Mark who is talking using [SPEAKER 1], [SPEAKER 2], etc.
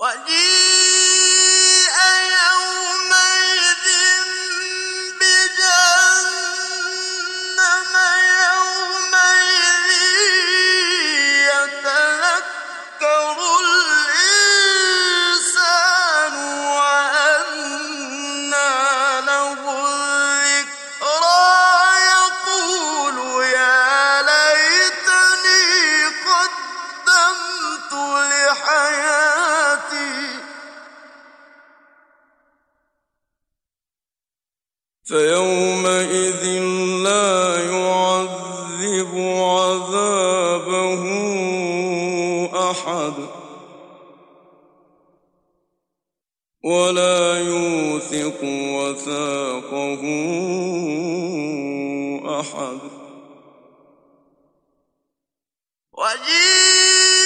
[SPEAKER 1] وجيء يومئذ بجهنم يومئذ يتذكر الإنسان وأنى له الذكرى يقول يا ليتني قدمت لحياتي فيومئذ لا يعذب عذابه أحد ولا يوثق وثاقه أحد. وجيء